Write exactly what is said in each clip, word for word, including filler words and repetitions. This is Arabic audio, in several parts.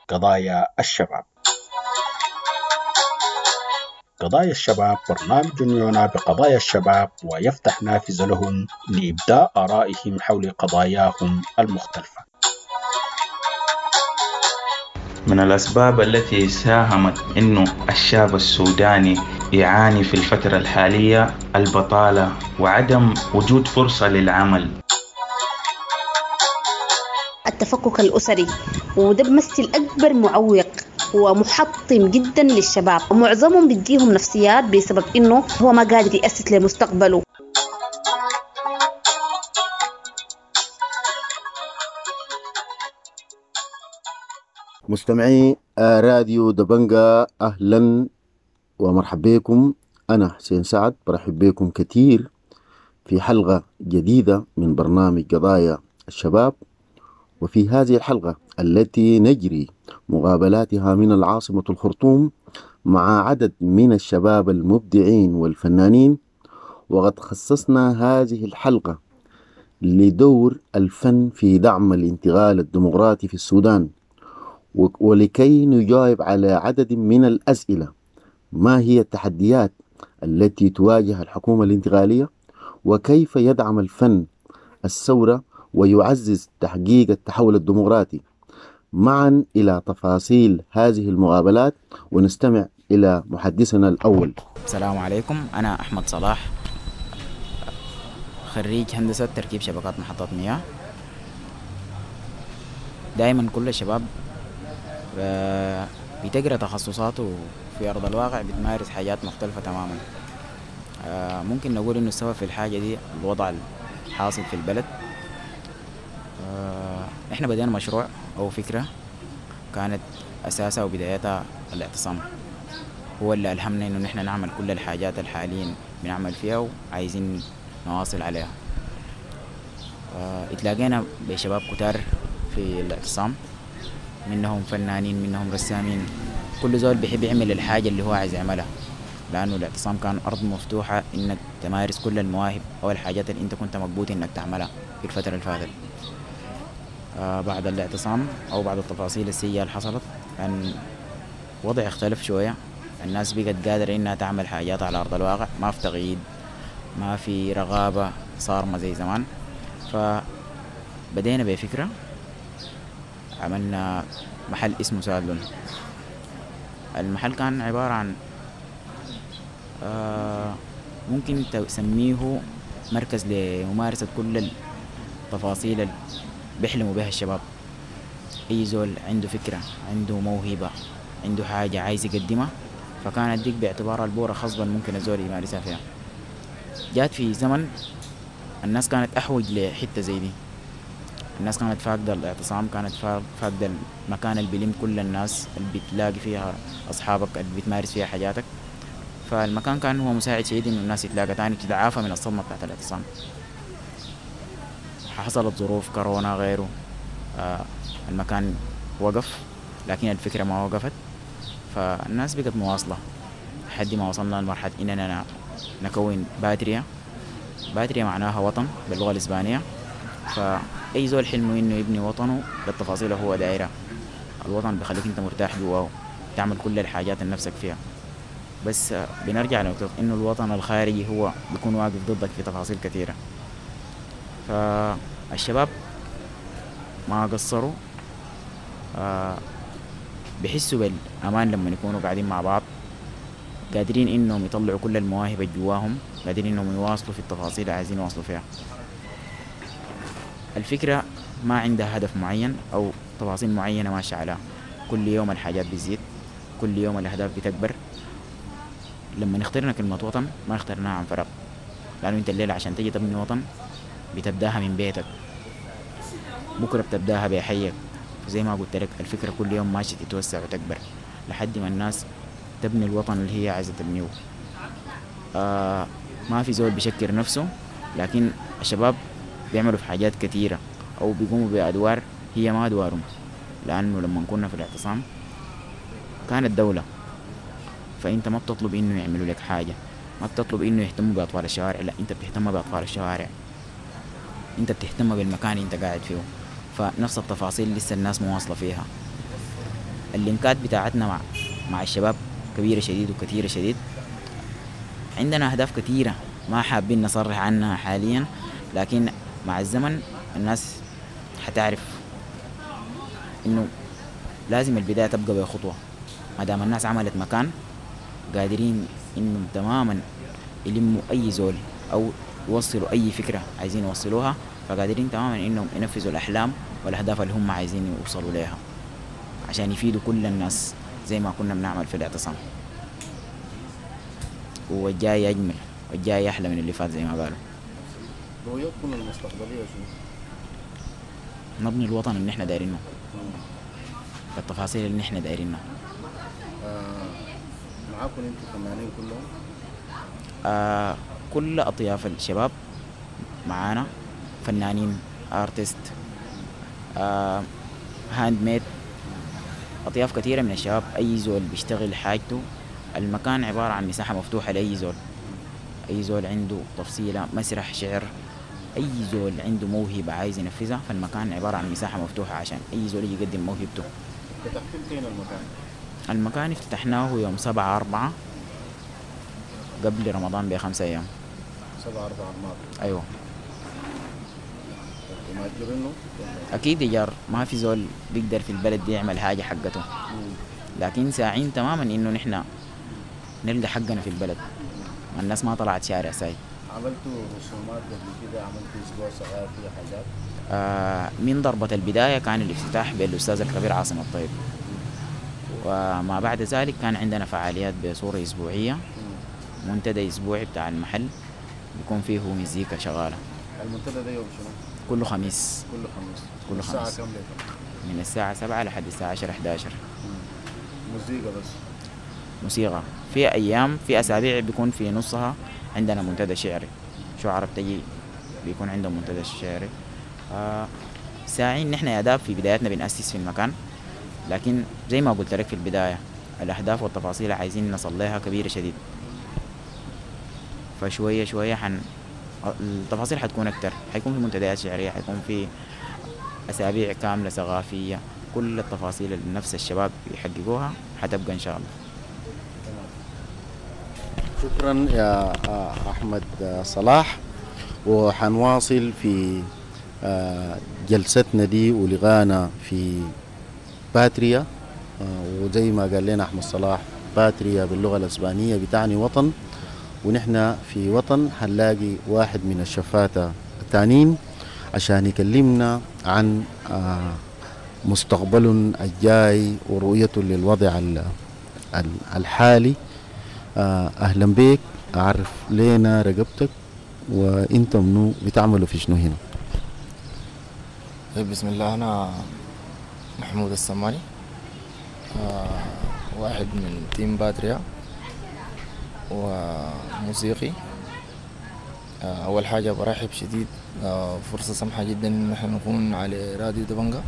قضايا الشباب. قضايا الشباب برنامج يعنى بقضايا الشباب ويفتح نافذة لهم لإبداء آرائهم حول قضاياهم المختلفة. من الأسباب التي ساهمت إنه الشاب السوداني يعاني في الفترة الحالية البطالة وعدم وجود فرصة للعمل. التفكك الأسري، وده بمثل أكبر معوق ومحطم جدا للشباب، ومعظمهم بيديهم نفسيات بسبب إنه هو ما قادر يأسس لمستقبله. مستمعي راديو دبنجة، أهلا ومرحبا بكم. أنا حسين سعد برحب بكم كثير في حلقة جديدة من برنامج قضايا الشباب. وفي هذه الحلقة التي نجري مقابلاتها من العاصمة الخرطوم مع عدد من الشباب المبدعين والفنانين، وقد خصصنا هذه الحلقة لدور الفن في دعم الانتقال الديمقراطي في السودان، ولكي نجاوب على عدد من الأسئلة: ما هي التحديات التي تواجه الحكومة الانتقالية؟ وكيف يدعم الفن الثورة ويعزز تحقيق التحول الديمقراطي؟ معا إلى تفاصيل هذه المقابلات ونستمع إلى محدثنا الأول. السلام عليكم، أنا أحمد صلاح، خريج هندسة تركيب شبكات محطات مياه. دائما كل الشباب بتقرأ تخصصاته في أرض الواقع بتمارس حاجات مختلفة تماما. ممكن نقول إنه السبب في الحاجة دي الوضع الحاصل في البلد. إحنا بدينا مشروع أو فكرة كانت أساسها وبدايتها الاعتصام، هو اللي ألهمنا إنه نحن نعمل كل الحاجات الحاليين بنعمل فيها وعايزين نواصل عليها. اتلاقينا بشباب كتار في الاعتصام، منهم فنانين منهم رسامين، كل زول بيحب يعمل الحاجة اللي هو عايز يعملها، لأنه الاعتصام كان أرض مفتوحة إنك تمارس كل المواهب أو الحاجات اللي أنت كنت مقبوط إنك تعملها في الفترة اللي فاتت. آه بعد الاعتصام أو بعد التفاصيل السيئة اللي حصلت كان وضع اختلف شوية. الناس بقت قادرة إنها تعمل حاجات على أرض الواقع، ما في تقييد، ما في رغابة صارمة زي زمان. فبدينا بفكرة، عملنا محل اسمه سادلون. المحل كان عبارة عن آه ممكن تسميه مركز لممارسة كل التفاصيل اللي بيحلموا بها الشباب. أي زول عنده فكرة، عنده موهبة، عنده حاجة عايز يقدمها، فكانت ديك باعتبار البورة خصبا ممكن الزول يمارسها فيها. جات في زمن الناس كانت أحوج لحتة زي دي، الناس كانت فاقدة الاعتصام، كانت فاقدة المكان اللي بيلم كل الناس اللي بتلاقي فيها أصحابك اللي بتمارس فيها حاجاتك. فالمكان كان هو مساعد شديد إنه الناس يتلاقى تاني تتعافى من الصدمة بتاعت الاعتصام. حصلت ظروف كورونا غيره، آه المكان وقف، لكن الفكرة ما وقفت، فالناس بقت مواصلة لحد ما وصلنا لمرحلة إننا نكون باتريا. باتريا معناها وطن باللغة الإسبانية، فأي زول حلمه إنه يبني وطنه بالتفاصيل هو دائرة. الوطن بيخليك أنت مرتاح جواه، تعمل كل الحاجات اللي نفسك فيها. بس بنرجع لنقطة إنه الوطن الخارجي هو بيكون واقف ضدك في تفاصيل كثيرة. فالشباب ما قصروا، آه بيحسوا بالأمان لما يكونوا قاعدين مع بعض، قادرين إنهم يطلعوا كل المواهب اللي جواهم، قادرين إنهم يواصلوا في التفاصيل اللي عايزين يواصلوا فيها. الفكرة ما عندها هدف معين أو تفاصيل معينة ماشية عليها، كل يوم الحاجات بتزيد، كل يوم الأهداف بتكبر. لما اخترنا كلمة وطن ما اخترناها عن فراغ، لأنه أنت الليلة عشان تجي تبني وطن بتبداها من بيتك، بكرة بتبداها بحيك. زي ما قلت لك الفكرة كل يوم ماشية تتوسع وتكبر لحد ما الناس تبني الوطن اللي هي عايزة تبنيه. آه ما في زول بيشكر نفسه، لكن الشباب بيعملوا في حاجات كثيرة أو بيقوموا بأدوار هي ما أدوارهم، لأنه لما كنا في الاعتصام كانت دولة، فأنت ما بتطلب إنه يعملوا لك حاجة، ما بتطلب إنه يهتموا بأطفال الشوارع، لا أنت بتهتم بأطفال الشوارع، أنت بتهتم بالمكان اللي أنت قاعد فيه. فنفس التفاصيل لسه الناس مواصلة فيها. اللينكات بتاعتنا مع مع الشباب كبيرة شديد وكثيرة شديد. عندنا أهداف كثيرة ما حابين نصرح عنها حاليا، لكن مع الزمن الناس حتعرف إنه لازم البداية تبقى بخطوة. ما دام الناس عملت مكان قادرين إنهم تماما يلموا أي زول أو يوصلوا أي فكرة عايزين يوصلوها، فقادرين تماما إنهم ينفذوا الأحلام والأهداف اللي هم عايزين يوصلوا لها عشان يفيدوا كل الناس زي ما كنا بنعمل في الاعتصام. والجاي أجمل والجاي أحلى من اللي فات زي ما قالوا. رؤيتكم المستقبلية شنو؟ نبني الوطن اللي احنا دايرينه بالتفاصيل اللي احنا دايرينها. آه معاكم انتوا فنانين كلهم؟ آه كل أطياف الشباب معانا، فنانين، ارتست، آه هاند ميد، أطياف كثيرة من الشباب. أي زول بيشتغل حاجته. المكان عبارة عن مساحة مفتوحة لأي زول. أي زول عنده تفصيلة، مسرح، شعر، أي زول عنده موهبة عايز ينفذها، فالمكان عبارة عن مساحة مفتوحة عشان أي زول يقدم موهبته. فتحتوا فين المكان؟ المكان افتتحناه يوم سبعة أربعة قبل رمضان بخمسة أيام. سبعة أربعة الماضي. أيوه. ومأجرينه؟ أكيد إيجار، ما في زول بيقدر في البلد دي يعمل حاجة حقته، لكن ساعين تماما إنه نحن نلقى حقنا في البلد. الناس ما طلعت شارع ساي. عملتوا رسومات قبل كده؟ عملتوا أسبوع صغير فيه حاجات؟ آه من ضربة البداية كان الافتتاح بالأستاذ الكبير عاصم الطيب، وما بعد ذلك كان عندنا فعاليات بصورة أسبوعية، منتدى أسبوعي بتاع المحل بيكون فيه مزيكا شغالة. المنتدى ده يوم شنو؟ كله خميس. كله خميس. كله الساعة خميس. كم لكم؟ من الساعة سبعة لحد الساعة عشرة حداشر. موسيقى بس؟ موسيقى. في أيام في أسابيع بيكون في نصها عندنا منتدى شعري، شعراء بتجي بيكون عندهم منتدى شعري. آه ساعين نحن يا داب في بداياتنا بنأسس في المكان، لكن زي ما قلت لك في البداية الأهداف والتفاصيل عايزين نصل لها كبيرة شديد، فشوية شوية حن التفاصيل حتكون أكتر. حيكون في منتديات شعرية، حيكون في أسابيع كاملة ثقافية، كل التفاصيل اللي نفس الشباب يحققوها حتبقى إن شاء الله. شكرا يا أحمد صلاح، وحنواصل في جلستنا دي ولغانا في باتريا. وزي ما قال لنا أحمد صلاح، باتريا باللغة الإسبانية بتعني وطن، ونحن في وطن هنلاقي واحد من الشفاتة التانيين عشان يكلمنا عن مستقبل الجاي ورؤيته للوضع الحالي. أهلا بك، أعرف لينا رقبتك وإنت منو بتعملوا في شنو هنا؟ بسم الله، أنا محمود السماني، آه واحد من تيم باتريا وموسيقي. آه أول حاجة برحب شديد، آه فرصة سمحة جدا إن نحن نكون على راديو دبنجة.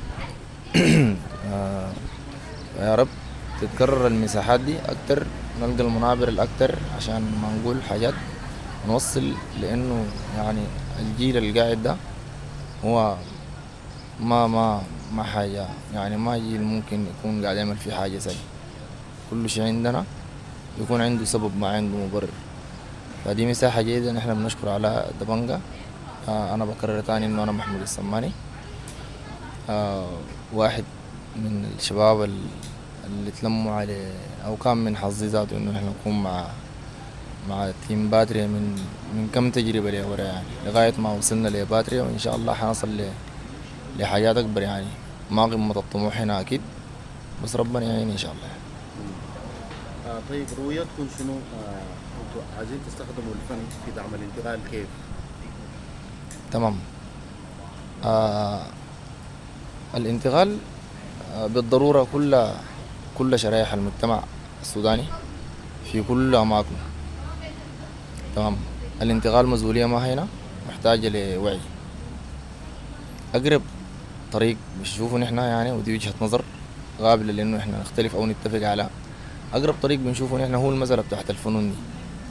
آه يا رب تتكرر المساحات دي أكتر، نلقى المنابر الأكتر عشان ما نقول حاجات نوصل، لأنه يعني الجيل القاعد ده هو ما ما ما حاجة، يعني ما جيل ممكن يكون قاعد يعمل فيه حاجة زي كل شيء عندنا يكون عنده سبب، ما عنده مبرر. فدي مساحة جيدة نحن بنشكر على دبنجة. آه أنا بكرر تاني إنه أنا محمود السماني، آه واحد من الشباب اللي تلموا على أو كان من حظي ذاته إنه نحن نكون مع مع تيم باتريا من من كم تجربة لي ورا، يعني لغاية ما وصلنا لباتريا، وإن شاء الله حنصل لحاجات أكبر. يعني ما قمة الطموح هنا أكيد، بس ربنا يعين إن شاء الله. آه طيب رؤيتكم شنو؟ آه انتوا عايزين تستخدموا الفن في دعم الانتقال كيف؟ تمام. آه الانتقال آه بالضرورة كل كل شرائح المجتمع السوداني في كل أماكنه. تمام. الانتقال مسؤولية ما هنا، محتاجة لوعي. أقرب طريق بنشوفه نحن، يعني ودي وجهة نظر قابلة لأنه إحنا نختلف أو نتفق على أقرب طريق بنشوفه نحن هو المسألة بتاعت الفنون دي.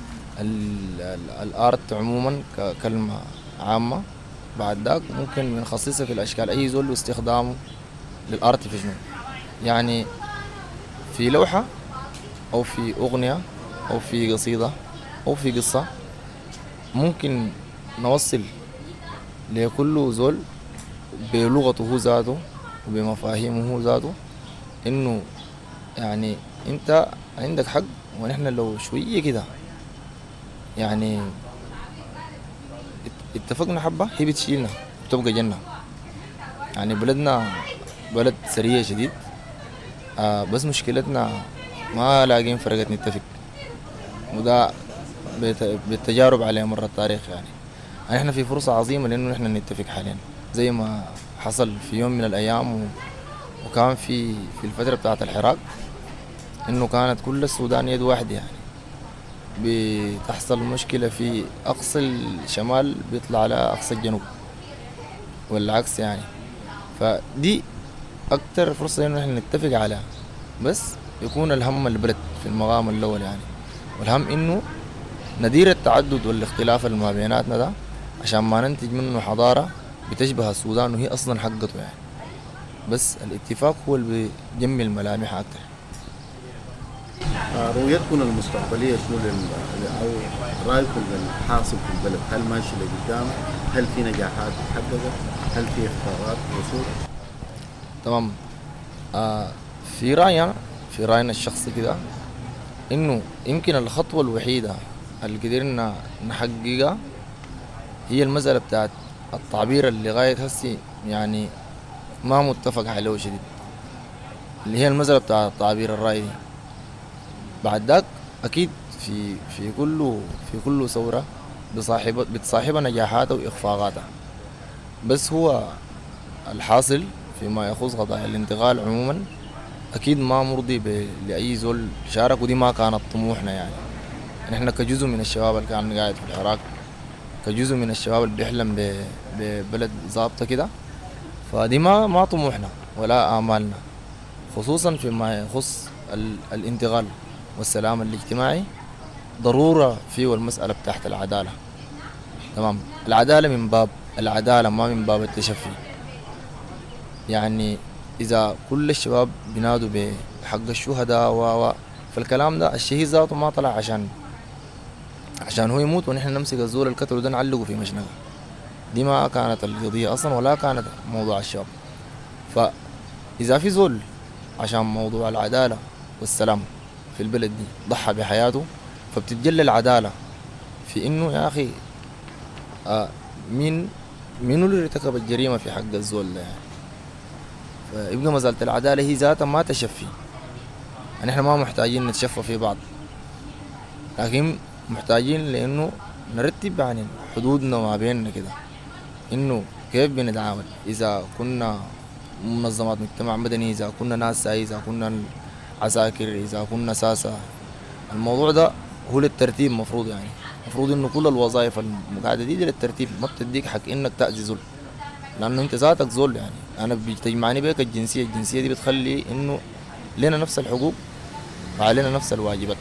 الآرت عموما ككلمة عامة، بعد ذاك ممكن بنخصصها في الأشكال، أي زول واستخدامه للآرت في شنو. يعني في لوحة أو في أغنية أو في قصيدة أو في قصة ممكن نوصل لكل زول بلغته ذاته وبمفاهيمه ذاته إنه يعني أنت عندك حق، ونحن لو شوية كده يعني اتفقنا حبة هي بتشيلنا بتبقى جنة. يعني بلدنا بلد سريع شديد، آه بس مشكلتنا ما لاقين فرقة نتفق، وده بالتجارب على مر التاريخ. يعني يعني احنا في فرصة عظيمة لأنه نحن نتفق حاليا زي ما حصل في يوم من الأيام، و... وكان في في الفترة بتاعة الحراك إنه كانت كل السودان يد واحدة. يعني بتحصل مشكلة في أقصى الشمال بيطلع على أقصى الجنوب والعكس. يعني فدي أكتر فرصة إنه نحن نتفق عليها، بس يكون الهم البلد في المقام الأول. يعني والهم إنه ندير التعدد والاختلاف اللي ما بيناتنا ده عشان ما ننتج منه حضارة بتشبه السودان وهي أصلا حقته. يعني بس الاتفاق هو اللي بيجمل ملامحها أكتر. رؤيتكم المستقبلية شنو أو رأيكم الحاصل في البلد؟ هل ماشي لقدام؟ هل في نجاحات تحققت؟ هل في اخفاقات وصول؟ تمام. آه في رأينا في رأينا الشخصي كده إنه يمكن الخطوة الوحيدة اللي قدرنا نحققها هي المسألة بتاعت التعبير اللي غاية هسي يعني ما متفق عليه شديد، اللي هي المسألة بتاعت التعبير الرأي. بعد ذاك أكيد في في كل في كل ثورة بصاحب بتصاحبها نجاحاتها وإخفاقاتها، بس هو الحاصل فيما يخص قضايا الانتقال عموما أكيد ما مرضي لأي زول شارك، ودي ما كانت طموحنا. يعني نحن كجزء من الشباب اللي كان قاعد في العراق، كجزء من الشباب اللي بيحلم ببلد ظابطة كده، فدي ما ما طموحنا ولا آمالنا، خصوصا فيما يخص الانتقال والسلام الاجتماعي. ضرورة فيه المسألة بتاعت العدالة. تمام. العدالة من باب العدالة ما من باب التشفي. يعني إذا كل الشباب بينادوا بحق الشهداء و فالكلام ده الشهيد ذاته ما طلع عشان عشان هو يموت ونحن نمسك الزول القتل وده نعلقه في مشنقة. دي ما كانت القضية أصلا ولا كانت موضوع الشباب. فإذا في زول عشان موضوع العدالة والسلام في البلد دي ضحى بحياته، فبتتجلى العدالة في إنه يا أخي آه مين مين اللي ارتكب الجريمة في حق الزول ده. يعني فيبقى مسألة العدالة هي ذاتها ما تشفي. يعني احنا ما محتاجين نتشفى في بعض، لكن محتاجين لأنه نرتب يعني حدودنا ما بيننا كده، إنه كيف بنتعامل. إذا كنا منظمات مجتمع مدني، إذا كنا ناس ساي، إذا كنا عساكر، إذا كنا ساسة، الموضوع ده هو للترتيب. مفروض يعني مفروض إنه كل الوظائف المقعدة دي, دي للترتيب، ما بتديك حق إنك تأذي زول، لأنه أنت ذاتك زول. يعني أنا بيجتمعني بيك الجنسية، الجنسية دي بتخلي إنه لنا نفس الحقوق وعلينا نفس الواجبات،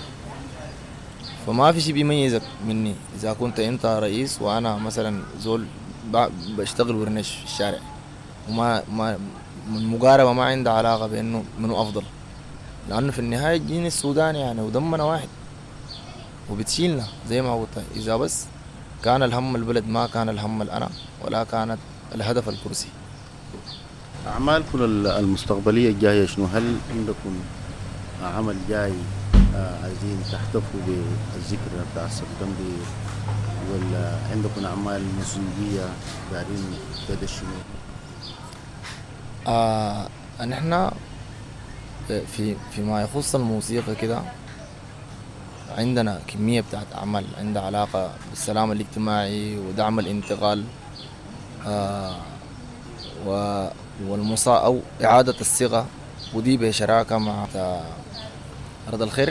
فما في شيء بيميزك مني إذا كنت أنت رئيس وأنا مثلا زول بشتغل ورنش في الشارع، وما ما المقاربة ما عندها علاقة بأنه منو أفضل، لأنه في النهاية الجيني السوداني يعني ودمنا واحد وبتشيلنا زي ما قلت. إذا بس كان الهم البلد ما كان الهم الأنا ولا كانت الهدف الكرسي. أعمالكم المستقبلية الجاية شنو؟ هل عندكم عمل جاي آه عايزين تحتفوا بالذكرى بتاع السبتمبر، ولا عندكم أعمال موسيقية دارين تدشنوا؟ آه نحن في فيما يخص الموسيقى كده عندنا كمية بتاعت أعمال عندها علاقة بالسلام الاجتماعي ودعم الانتقال آه والمصا أو إعادة الصيغة، ودي بشراكة مع أرض الخير،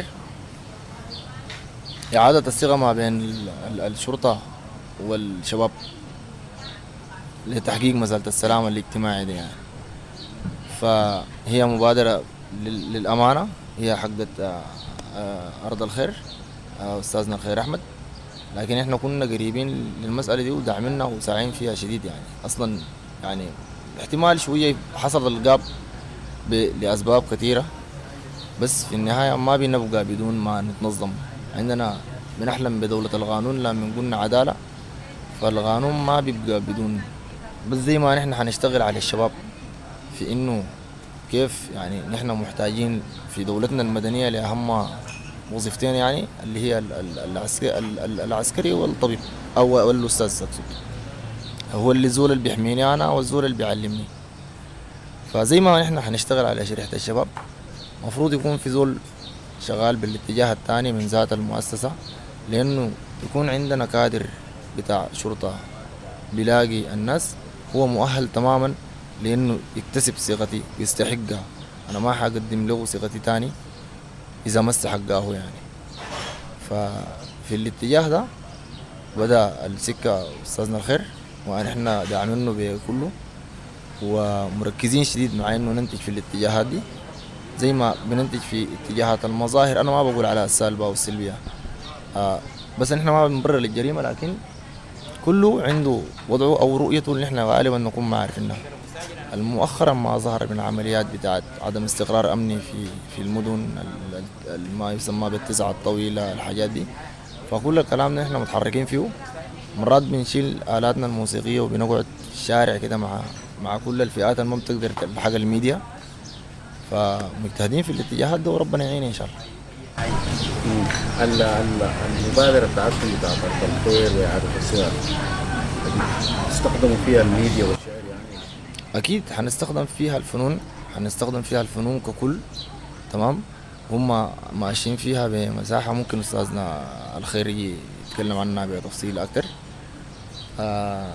إعادة الصيغة ما بين الشرطة والشباب لتحقيق مسألة السلام الاجتماعي دي. يعني فهي مبادرة للأمانة، هي حقت أرض الخير أستاذنا الخير أحمد، لكن إحنا كنا قريبين للمسألة دي ودعمنا وساعين فيها شديد. يعني أصلا يعني احتمال شوية حصل القاب لأسباب كثيرة، بس في النهاية ما بنبقى بدون ما نتنظم. عندنا بنحلم بدولة القانون لما قلنا عدالة، فالقانون ما بيبقى بدون. بس زي ما نحن حنشتغل على الشباب في إنه كيف يعني نحن محتاجين في دولتنا المدنية لأهم وظيفتين، يعني اللي هي العسكري, العسكري والطبيب أو الأستاذ أقصد، هو اللي زول اللي بيحميني أنا والزول اللي بيعلمني. فزي ما نحن حنشتغل على شريحة الشباب، مفروض يكون في زول شغال بالاتجاه الثاني من ذات المؤسسة، لأنه يكون عندنا كادر بتاع شرطة بيلاقي الناس هو مؤهل تماما لأنه يكتسب ثقتي ويستحقها. أنا ما حقدم له ثقتي تاني إذا ما استحقاه يعني. ففي الاتجاه ده بدأ السكة أستاذنا الخير، ونحن داعمينه بكله ومركزين شديد مع إنه ننتج في الاتجاهات دي زي ما بننتج في اتجاهات المظاهر. أنا ما بقول على السالبة والسلبية، آه بس نحن ما بنبرر الجريمة، لكن كله عنده وضعه أو رؤيته اللي نحن غالبا نكون ما عارفينها. المؤخرا ما ظهر من عمليات بتاعت عدم استقرار أمني في في المدن ما يسمى بالتسعة الطويلة، الحاجات دي. فكل الكلام ده نحن متحركين فيه. مرات بنشيل آلاتنا الموسيقية وبنقعد الشارع كده مع مع كل الفئات اللي ما بتقدر تلحق الميديا، فمجتهدين في الاتجاهات ده وربنا يعين إن شاء الله. المبادرة بتاعتكم بتاعت التنطير وإعادة الصياغة تستخدموا فيها الميديا والشعر يعني؟ أكيد حنستخدم فيها الفنون، حنستخدم فيها الفنون ككل، تمام. هم ماشيين فيها بمساحة ممكن أستاذنا الخيري يتكلم عنها بتفصيل أكتر. آه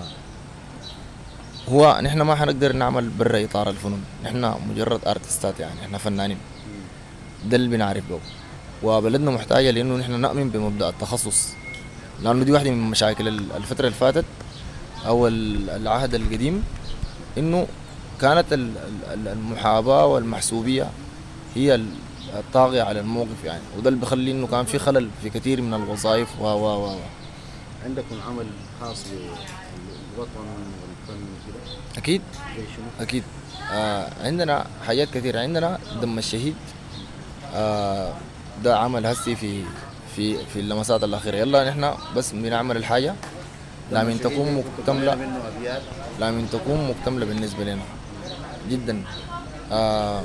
هو نحن ما حنقدر نعمل برا إطار الفنون، نحن مجرد ارتستات يعني، نحن فنانين، ده اللي بنعرف به. وبلدنا محتاجة لأنه نحن نؤمن بمبدأ التخصص، لأنه دي واحدة من مشاكل الفترة اللي فاتت أو العهد القديم، إنه كانت المحاباة والمحسوبية هي الطاغية على الموقف يعني، وده اللي بيخلي إنه كان في خلل في كثير من الوظائف و و و عندكم عمل خاص بالوطن والفن كده؟ أكيد أكيد. آه عندنا حاجات كثيرة. عندنا دم الشهيد، آه ده عمل هسي في في في اللمسات الأخيرة. يلا نحن بس بنعمل الحاجة لمن تكون مكتملة، لمن تكون مكتملة بالنسبة لنا جدا. آه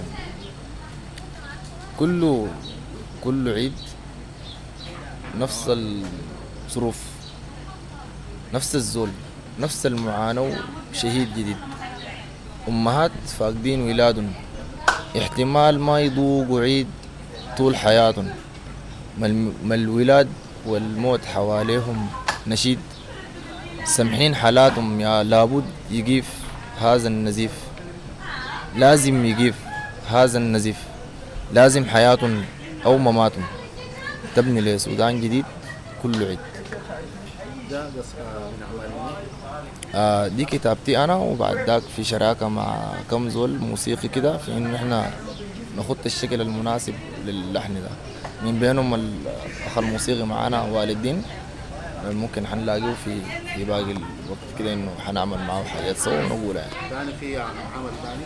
كل كل عيد نفس الظروف، نفس الزول، نفس المعاناة، شهيد جديد، أمهات فاقدين ولادهم، احتمال ما يذوقوا عيد طول حياتهم، ما الولاد والموت حواليهم نشيد، سمحين حالاتهم يا لابد يقيف هذا النزيف، لازم يقيف هذا النزيف، لازم حياتهم أو مماتهم تبني لسودان جديد كل عيد. آه دي كتابتي أنا، وبعد ذاك في شراكة مع كم زول موسيقي كده في إنه إحنا نخط الشكل المناسب للحن ده. من بينهم الأخ الموسيقي معانا والدين، ممكن حنلاقيه في في باقي الوقت كده إنه حنعمل معه حاجات سوا ونقولها يعني. ثاني في عمل ثاني؟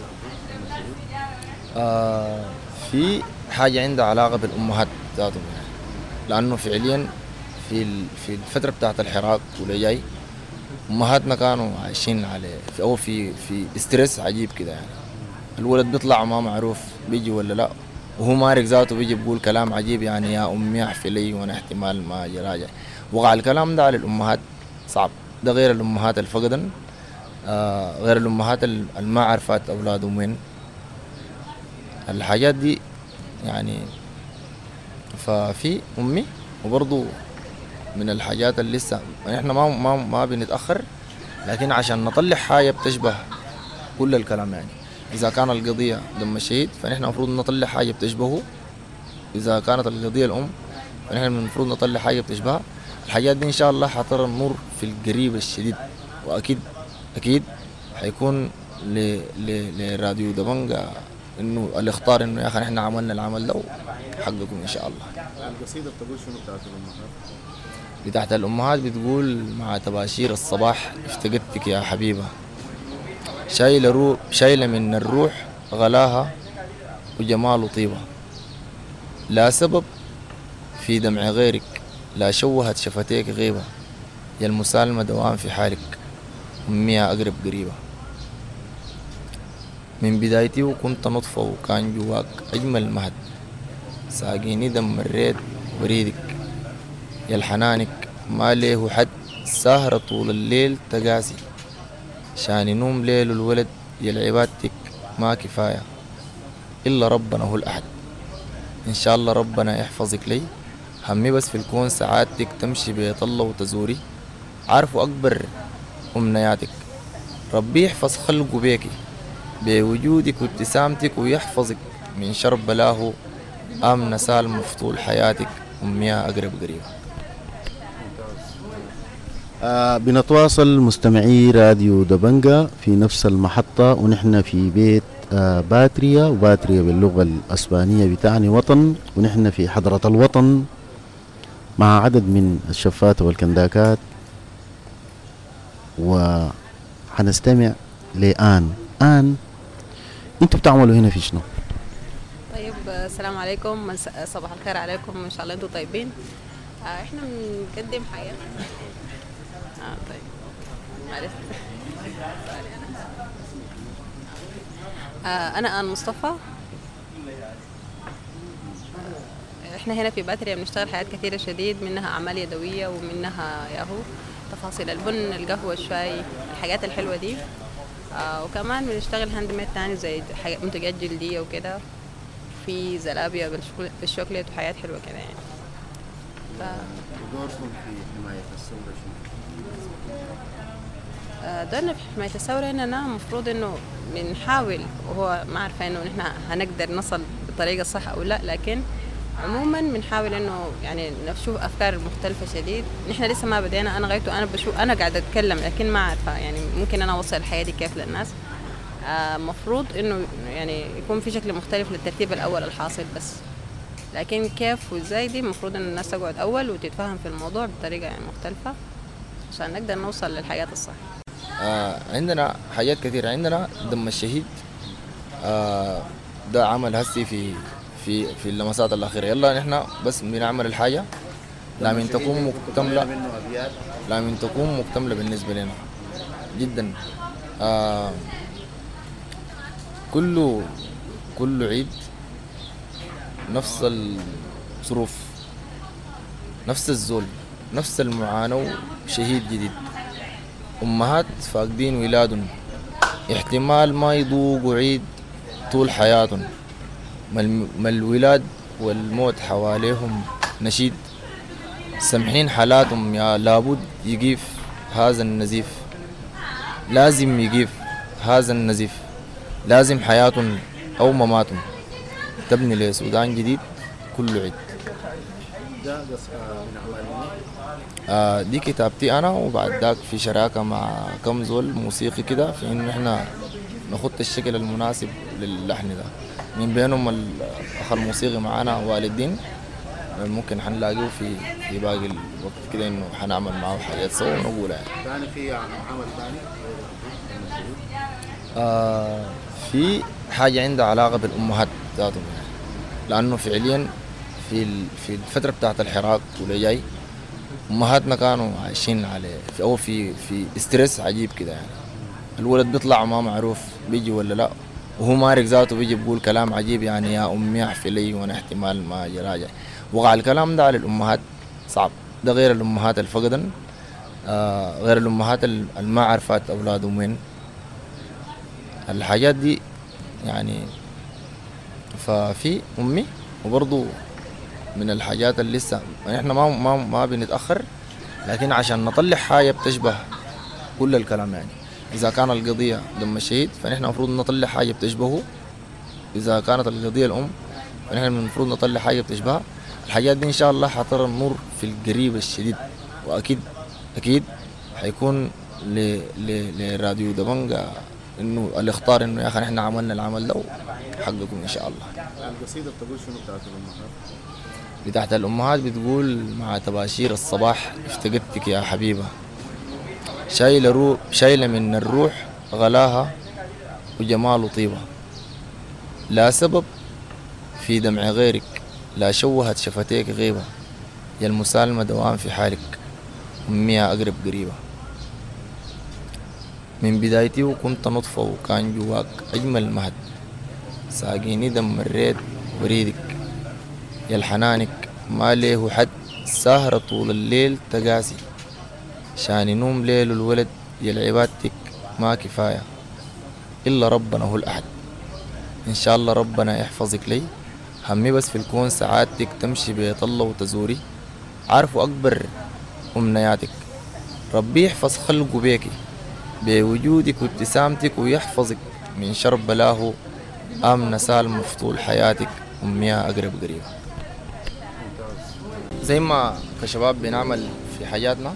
آه في حاجة عندها علاقة بالأمهات ذاتهم يعني، لأنه فعليا في في الفترة بتاعت الحراك واللي جاي أمهاتنا كانوا عايشين على في أو في في استرس عجيب كده يعني. الولد بيطلع ما معروف بيجي ولا لا، وهو مارك ذاته بيجي بيقول كلام عجيب يعني، يا أمي احفلي وأنا احتمال ما أجي راجع. وقع الكلام ده على الأمهات صعب، ده غير الأمهات الفقدن، آه غير الأمهات الما عرفت أولادهم وين. الحاجات دي يعني ففي أمي، وبرضو من الحاجات اللي لسه احنا ما ما ما بنتأخر، لكن عشان نطلع حاجة بتشبه كل الكلام يعني. إذا كان القضية دم الشهيد فنحن المفروض نطلع حاجة بتشبهه، إذا كانت القضية الأم فنحن المفروض نطلع حاجة بتشبهها. الحاجات دي إن شاء الله حترى النور في القريب الشديد، وأكيد أكيد حيكون ل ل لراديو دبنجة إنه اللي اختار إنه يا أخي نحن عملنا العمل ده حقكم إن شاء الله. القصيدة بتقول شنو بتاعت الأمهات؟ بتاعت الأمهات بتقول مع تباشير الصباح افتقدتك يا حبيبة، شايلة روح شايلة من الروح غلاها وجمال وطيبة، لا سبب في دمع غيرك، لا شوهت شفتيك غيبة، يا المسالمة دوام في حالك، أمي أقرب قريبة. من بدايتي وكنت نطفة وكان جواك أجمل مهد، ساقيني دم مريت وريدك، يا الحنانك ما ليه حد، سهرة طول الليل تقاسي، شاني نوم ليل الولد، يا العبادتك ما كفاية إلا ربنا هو الأحد. إن شاء الله ربنا يحفظك لي، همي بس في الكون سعادتك، تمشي بيت الله وتزوري، عارفوا أكبر أمنياتك، ربي يحفظ خلقه بيكي بوجودك وابتسامتك، ويحفظك من شر بلاه، آمنة سالمة في طول حياتك، أميها أقرب قريبة. آه بنتواصل مستمعي راديو دبنجة في نفس المحطة، ونحن في بيت آه باتريا، وباتريا باللغة الأسبانية بتعني وطن، ونحن في حضرة الوطن مع عدد من الشفات والكنداكات، وحنستمع لآن. آن انتوا بتعملوا هنا في شنو؟ طيب السلام عليكم، صباح الخير عليكم، ان شاء الله انتوا طيبين. آه احنا بنقدم حاجه اه طيب معلش آه انا آن مصطفى. احنا هنا في باتريا بنشتغل حاجات كثيره شديد، منها اعمال يدويه ومنها ياهو تفاصيل البن، القهوه، الشاي، الحاجات الحلوه دي. آه وكمان بنشتغل هاند ميد تاني زي منتجات جلديه وكده، في زلابيا بالشوكليت وحاجات حلوه كده يعني. ف... دوركم في حماية الثورة شنو؟ آه دورنا في حماية الثورة اننا المفروض انه بنحاول، وهو ما عارفه انه نحن هنقدر نصل بالطريقه الصح او لا، لكن عموما بنحاول انه يعني نشوف افكار مختلفه شديد. نحن لسه ما بدينا، انا غايته انا بشوف، انا قاعده اتكلم لكن ما عارفه يعني ممكن انا اوصل الحياه دي كيف للناس. مفروض آه انه يعني يكون في شكل مختلف للترتيب الاول الحاصل، بس لكن كيف وازاي دي المفروض ان الناس تقعد اول وتتفهم في الموضوع بطريقه يعني مختلفه عشان نقدر نوصل للحاجات الصح. آه عندنا حاجات كثيره، عندنا دم الشهيد، آه ده عمل هسي في في في اللمسات الاخيره. يلا نحن بس بنعمل الحاجه لا من تكون مكتمله، لا من تكون مكتمله بالنسبه لنا جدا. آه كله كله عيد نفس الظروف، نفس الزول، نفس المعاناة، شهيد جديد، أمهات فاقدين ولادهم، احتمال ما يذوقوا عيد طول حياتهم، ما الولاد والموت حواليهم نشيد، سمحين حالاتهم يا لابد يقيف هذا النزيف، لازم يقيف هذا النزيف، لازم حياتهم أو مماتهم تبني لسودان جديد كله عيد. آه دي كتابتي أنا، وبعد ذاك في شراكة مع كم زول موسيقي كده في إنه إحنا نخط الشكل المناسب للحن ده، من بينهم الأخ الموسيقي معانا والدين، ممكن حنلاقيه في في باقي الوقت كده إنه حنعمل معه حاجات سوا ونقولها يعني. ثاني في عمل ثاني آه في حاجة عندها علاقة بالأمهات ذاتهم يعني، لأنه فعليا في في الفترة بتاعت الحراك واللي جاي أمهاتنا كانوا عايشين على في أو في في استرس عجيب كده يعني. الولد بيطلع ما معروف بيجي ولا لا، وهو مارق ذاته بيجي بيقول كلام عجيب يعني، يا أمي احفي لي وأنا احتمال ما أجي راجع. وقع الكلام ده على الأمهات صعب، ده غير الأمهات الفقدن، آه غير الأمهات الما عرفت أولادهم وين. الحاجات دي يعني ففي أمي، وبرضو من الحاجات اللي لسه احنا ما ما ما بنتأخر، لكن عشان نطلع حاجة بتشبه كل الكلام يعني. إذا كان القضية دم الشهيد فنحن المفروض نطلع حاجة بتشبهه، إذا كانت القضية الأم فنحن المفروض نطلع حاجة بتشبهها. الحاجات دي إن شاء الله حترى النور في القريب الشديد، وأكيد أكيد حيكون ل ل لراديو دبنجة إنه اللي اختار إنه يا أخي نحن عملنا العمل ده حقكم إن شاء الله. القصيدة بتقول شنو بتاعت الأمهات؟ بتاعت الأمهات بتقول مع تباشير الصباح افتقدتك يا حبيبة، شايلة روح شايلة من الروح غلاها وجمال وطيبة، لا سبب في دمع غيرك، لا شوهت شفتيك غيبة، يا المسالمة دوام في حالك، أميها أقرب قريبة. من بدايتي وكنت نطفة وكان جواك أجمل مهد، ساقيني دم مريت وريدك، يا الحنانك ما ليه حد، سهرة طول الليل تقاسي، شاني نوم ليل الولد، يا العبادتك ما كفاية إلا ربنا هو الأحد. إن شاء الله ربنا يحفظك لي، همي بس في الكون سعادتك، تمشي بيت الله وتزوري، عارفوا أكبر أمنياتك، ربي يحفظ خلقه بيكي بوجودك وابتسامتك، ويحفظك من شر بلاه، آمنة سالمة في طول حياتك، أميها أقرب قريبة. زي ما كشباب بنعمل في حياتنا،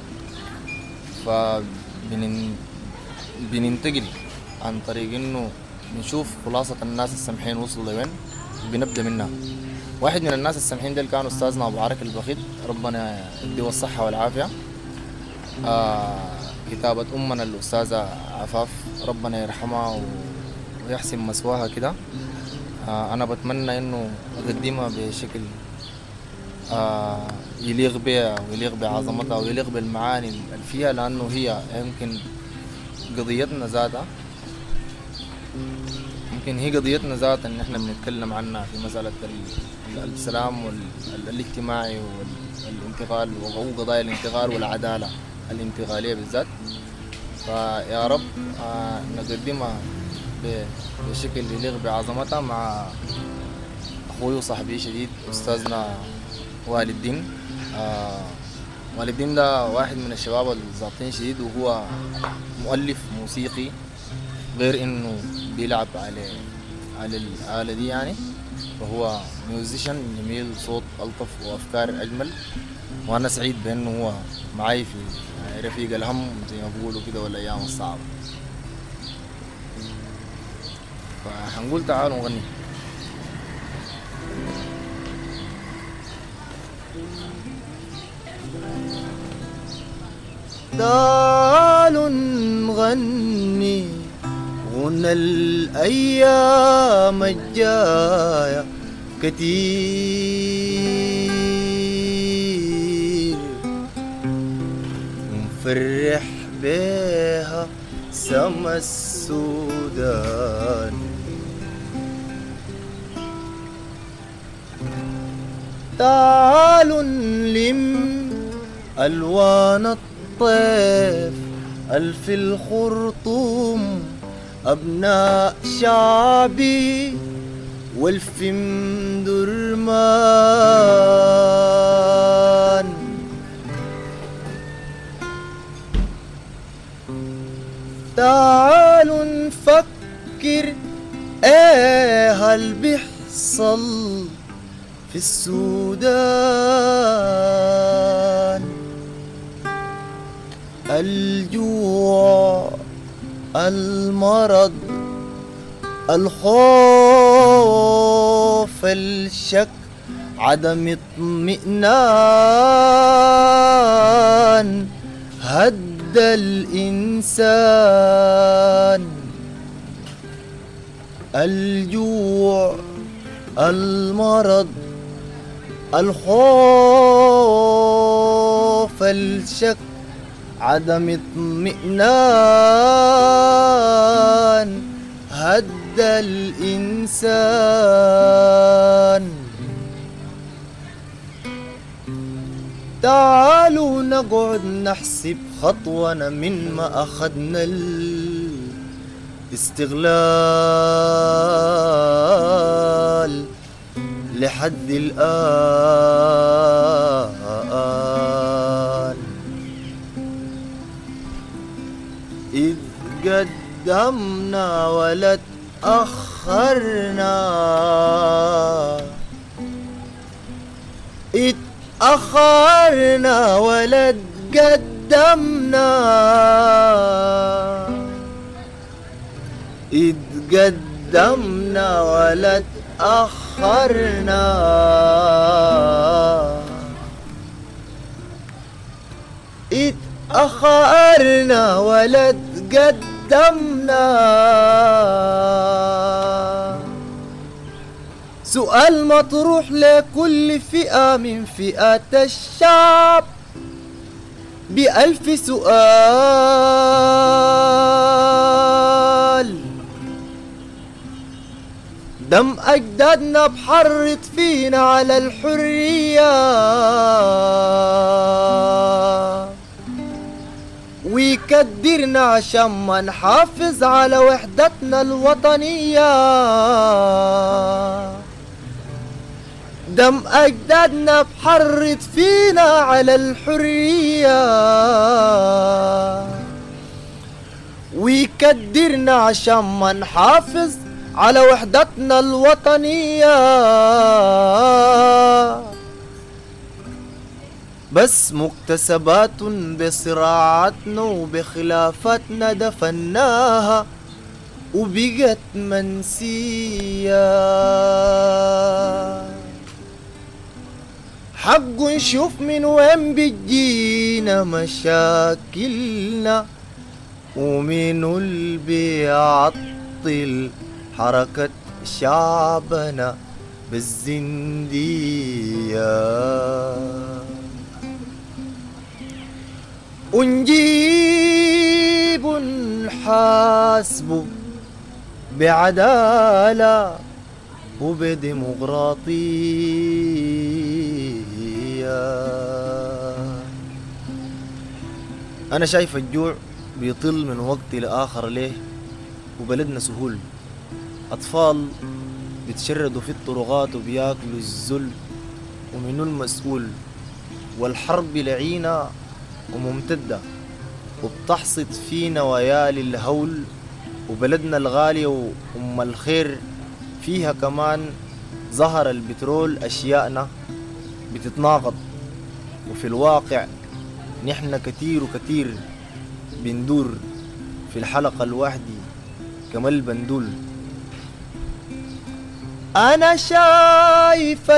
فبننتقل عن طريق إنه بنشوف خلاصة الناس السمحين وصلوا لوين، بنبدأ منها. واحد من الناس السمحين ديل كان أستاذنا أبو عرك البخيت، ربنا يديه الصحة والعافية. آه كتابة أمنا الأستاذة عفاف، ربنا يرحمها ويحسن مسواها كده. آه أنا بتمنى إنه أقدمها بشكل آه يليق بها ويليق بعظمتها ويليق بالمعاني اللي فيها، لأنه هي يمكن قضيتنا ذاتها، يمكن هي قضيتنا ذاتها إن إحنا بنتكلم عنها في مسألة السلام والاجتماعي والانتقال، وهو قضايا الانتقال والعدالة الانتقالية بالذات. فيا رب آه نقدمها بشكل يليق بعظمتها مع أخوي وصاحبي شديد أستاذنا والد الدين. آه والد الدين ده واحد من الشباب الزابطين شديد، وهو مؤلف موسيقي، غير إنه بيلعب على على الآلة دي يعني، فهو ميوزيشن جميل، صوت ألطف وأفكار أجمل. وأنا سعيد بأنه هو معي في رفيق الهم زي ما بيقولوا كده، والأيام الصعبة. فهنقول تعالوا نغني. تعالوا نغني غنى الأيام الجاية كتير، نفرح بيها سما السودان. تعالوا نلم ألوان الطيف ألف الخرطوم، أبناء شعبي والفم درمان. تعالوا نفكر ايه اللي بيحصل في السودان، الجوع، المرض، الخوف، الشك، عدم اطمئنان، هد الإنسان. الجوع، المرض، الخوف، الشك، عدم اطمئنان، هد الإنسان. تعالوا نقعد نحسب خطونا من ما أخذنا الاستغلال لحد الآن. إذ قدمنا ولا تأخرنا، اتأخرنا ولا تقدمنا، اتقدمنا ولا تأخرنا، اتأخرنا ولا تقدمنا. سؤال مطروح لكل فئة من فئات الشعب بألف سؤال. دم أجدادنا بحرت فينا على الحرية، ويكدرنا عشان ما نحافظ على وحدتنا الوطنية. دم أجدادنا بحرت فينا على الحرية، ويكدرنا عشان ما نحافظ على وحدتنا الوطنية. بس مكتسبات بصراعاتنا وبخلافاتنا دفناها وبقت منسية. حق نشوف من وين بتجينا مشاكلنا، ومنو اللي بيعطل حركة شعبنا بالزندية. ونجيب نحاسبه بعدالة وبديمقراطية. أنا شايف الجوع بيطل من وقت لآخر ليه، وبلدنا سهول. أطفال بيتشردوا في الطرقات وبياكلوا الذل، ومنو المسؤول؟ والحرب لعينة وممتدة وبتحصد فينا ويالي الهول. وبلدنا الغالية وأم الخير فيها كمان ظهر البترول أشياءنا بتتناقض، وفي الواقع نحن كتير وكتير بندور في الحلقة الواحدة كما البندول. أنا شايف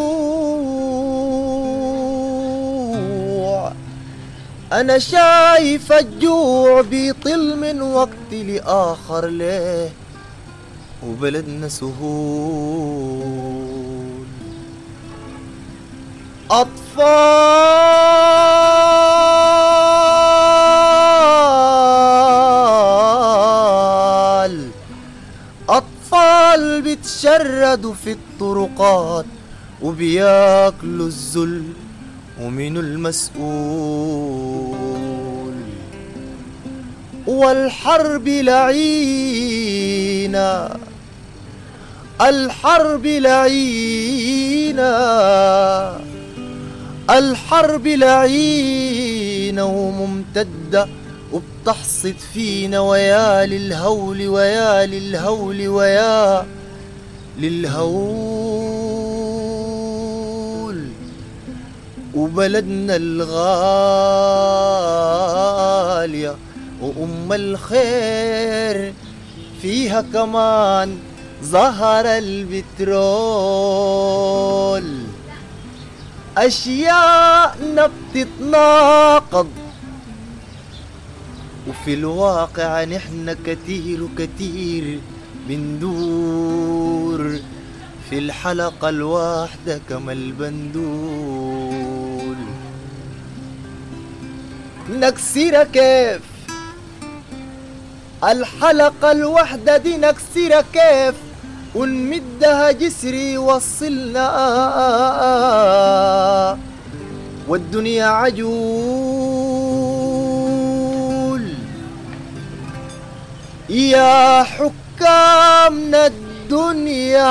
الجوع، أنا شايف الجوع بيطل من وقت لآخر ليه، وبلدنا سهول. أطفال أطفال بتشردوا في الطرقات وبياكلوا الذل، ومنو المسؤول؟ والحرب لعينة، الحرب لعينة، الحرب لعينة وممتدة وبتحصد فينا ويا للهول ويا للهول ويا للهول. وبلدنا الغالية وأم الخير فيها كمان ظهر البترول. أشياءنا بتتناقض، وفي الواقع نحن كتير وكتير بندور في الحلقة الواحدة كما البندول. نكسرها كيف الحلقة الواحدة دي؟ نكسرها كيف ونمدها جسر يوصلنا؟ والدنيا عجول يا حكامنا، الدنيا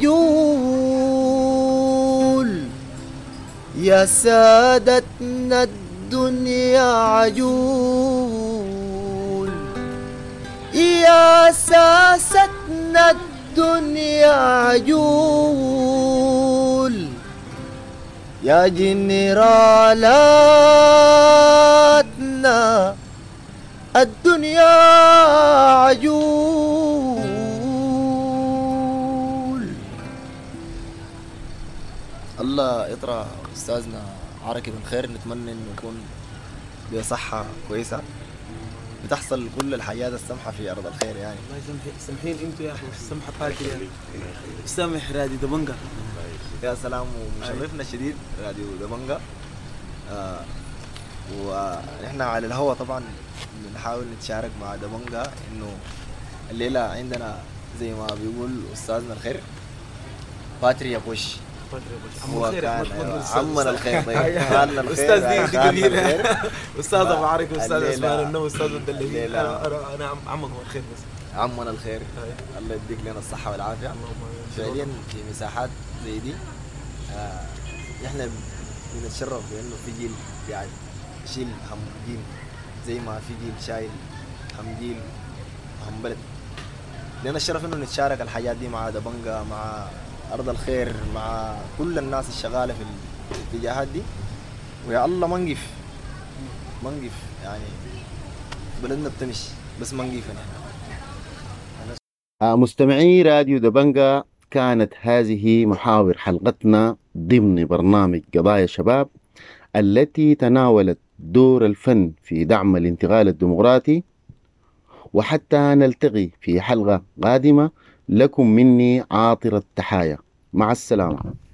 عجول يا سادتنا، الدنيا عجول يا ساستنا، الدنيا عجول يا جنرالاتنا، الدنيا عجول. الله يطرى أستاذنا عركي بن خير، نتمنى إنه يكون بصحة كويسة بتحصل كل الحياة السمحة في أرض الخير يعني. الله يسامحك، سامحين انتوا يا اخي السمحة بتاعتي يعني. سامح راديو دبنجا. يا سلام، ومشرفنا شديد راديو دبنجا. آه ونحن على الهواء طبعا بنحاول نتشارك مع دبنجا انه الليلة عندنا زي ما بيقول أستاذنا الخير باتري يا بوش. هو كان عمنا الخير. طيب خالنا الخير استاذ دي قبيله استاذ ابو عارف استاذ اسماعيل النو استاذ الدليل. انا عمك هو الخير بس عمنا الخير. الله يديك لنا الصحه والعافيه. فعليا في مساحات زي دي آه احنا بنتشرف بانه في جيل قاعد يشيل هم جيل زي ما في جيل شايل هم جيل هم بلد. لنا الشرف انه نتشارك الحياة دي مع دبنجا، مع أرض الخير، مع كل الناس الشغالة في الاتجاهات دي. ويا الله ما نقف ما نقف يعني بلدنا بتمشي بس ما نقف نحن. مستمعي راديو دبنجا، كانت هذه محاور حلقتنا ضمن برنامج قضايا الشباب التي تناولت دور الفن في دعم الانتقال الديمقراطي. وحتى نلتقي في حلقة قادمة، لكم مني عاطرة التحايا. مع السلامة.